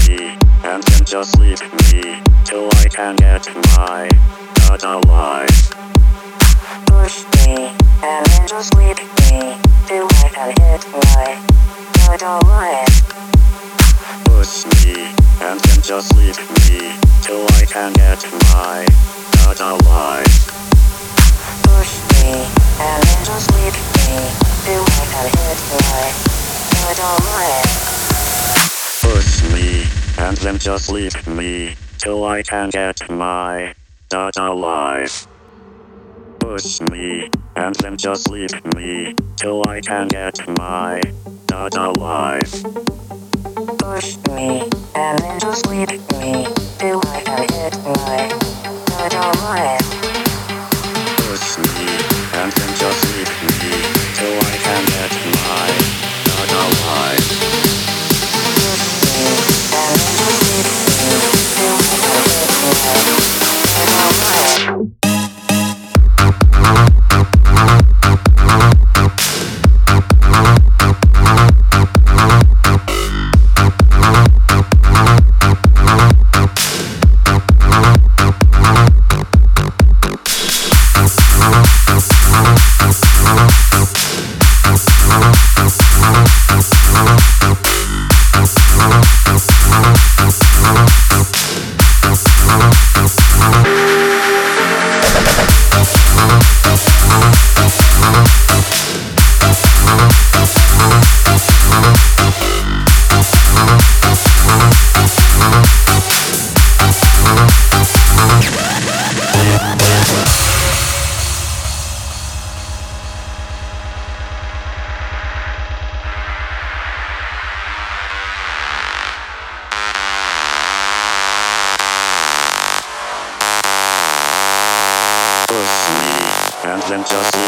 me, and then just leave me, till I can get my data life. Push me, and then just leave me, till I can hit my data life. Push me, and then just leave me, till I can get my data life. Push me, and then just leave me, till I can hit my data life. Push me, and then just leave me, till I can get my data life. Push me, and then just leave me, till I can get my data life. Push me, and then just leave me, till I can hit my data life. Push me, and then just leave me, till I can get my data life. Push me, and then just leave me, till I can hit my data life. Push me, and then just